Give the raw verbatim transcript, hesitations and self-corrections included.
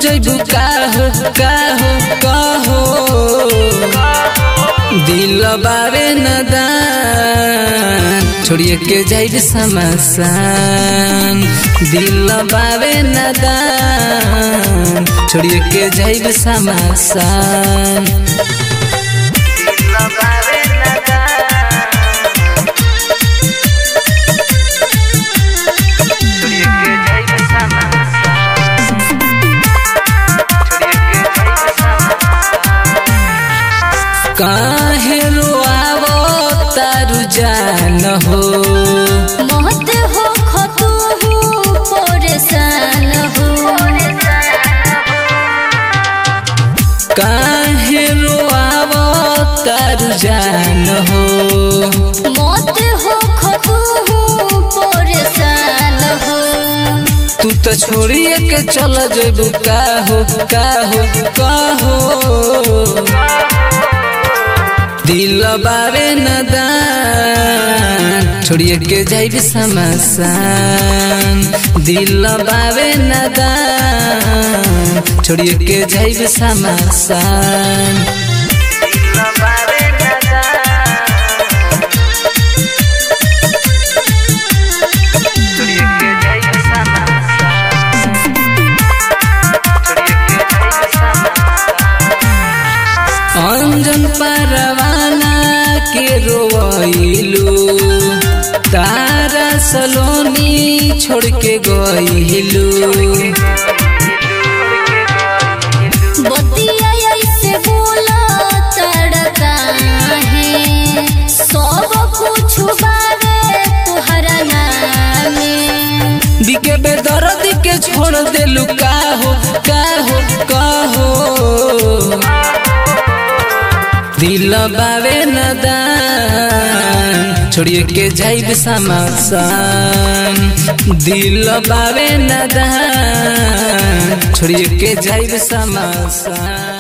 जइबू काहो काहो काहो दिल बावे नदान छोड़िए के जाइब समसान दिल बावे नदान छोड़िए के जाइब समसान काहे रोआवो तारू जान हो मत हो खतु परेशान हो काहे रोआवो तारू जान हो मत हो खतु परेशान हो तू तो छोड़िए के चल जेबू काहो काहो काहो दिल बावे नदान छोड़िए के जाइब समसान दिल बावे नदान छोड़िए के जाइब समसान अंजन परवाना के रोइलू तारा सलोनी छोड़ के गइलू बतिया ऐसे बोला तड़का है सब कुछ बारे तुहरा नामे दिके बेदर्द के छोड़ देलू काहो काहो काहो दिल बावे नदान छोड़िए के जाइब समसान दिल बावे नदान छोड़िए के जाइब समसान।